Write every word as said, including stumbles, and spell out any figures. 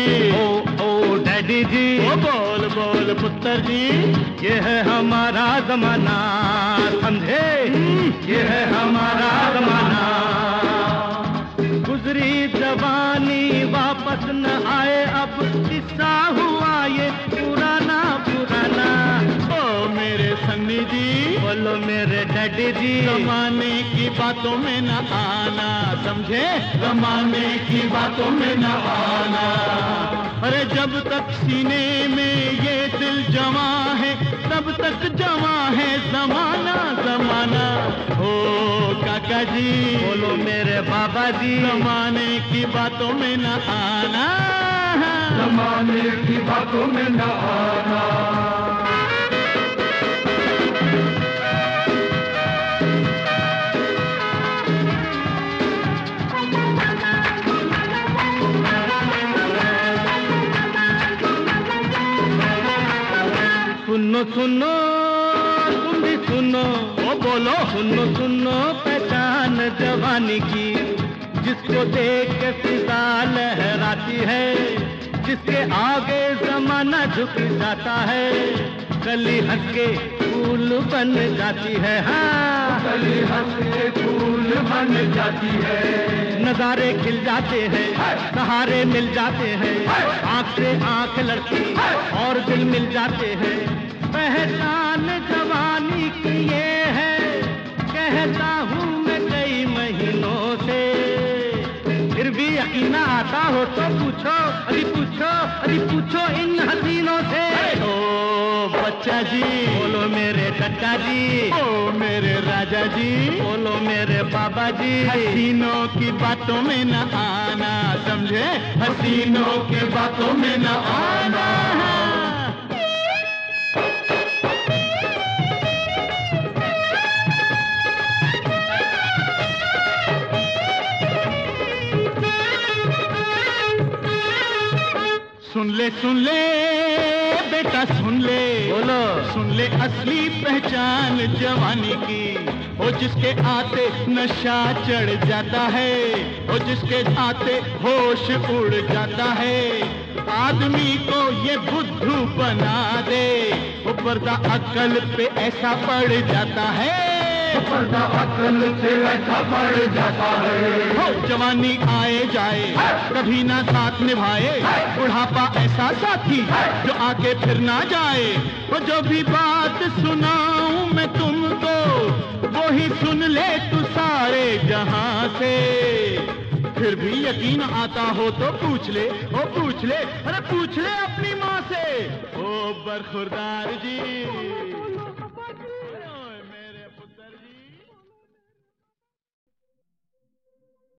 ओ ओ daddy जी, ओ बोल बोल पुत्र जी, ये है हमारा जमाना, समझे? ये है हमारा जमाना। गुजरी जवानी वापस न आए, अब किस्सा हुआ ये पुराना पुराना। ओ मेरे सन्नी जी, बोलो मेरे डैडी जी, जमाने की बातों में न आना, समझे? जमाने की बातों में न आना। अरे जब तक सीने में ये दिल जमा है, तब तक जमा है जमाना जमाना। ओ काका जी, बोलो मेरे बाबा जी, जमाने की बातों में न आना, जमाने की बातों में न आना। सुनो सुनो तुम भी सुनो, ओ बोलो। सुनो सुनो पहचान जवानी की, जिसको देख के फिजा लहराती है, जिसके आगे जमाना झुक जाता है, कली हंस के फूल बन जाती है। हाँ, कली हंस के फूल बन जाती है, नजारे खिल जाते हैं, सहारे मिल जाते हैं, आंख से आंख लड़ती और दिल मिल जाते हैं। पहचान जवानी की ये है, कहता हूँ मैं कई महीनों से, फिर भी यकीन ना आता हो तो पूछो, अरे पूछो, अरे पूछो इन हसीनों से। ओ बच्चा जी, बोलो मेरे चचा जी, ओ मेरे राजा जी, बोलो मेरे बाबा जी, हसीनों की बातों में न आना, समझे? हसीनों की बातों में न आना। सुन ले सुन ले बेटा सुन ले, बोलो। सुन ले असली पहचान जवानी की, ओ जिसके आते नशा चढ़ जाता है, ओ जिसके आते होश उड़ जाता है, आदमी को ये बुद्धू बना दे, वो पर्दा अक्ल पे ऐसा पड़ जाता है, पर्दा अकल से ऐसा पड़ जाता है। हो जवानी आए जाए कभी ना साथ निभाए, बुढ़ापा ऐसा साथी जो आके फिर ना जाए। वो जो भी बात सुनाऊं मैं तुमको, वो ही सुन ले तू सारे जहां से, फिर भी यकीन आता हो तो पूछ ले, ओ पूछ ले, अरे पूछ ले अपनी माँ से। ओ बरखुरदार जी,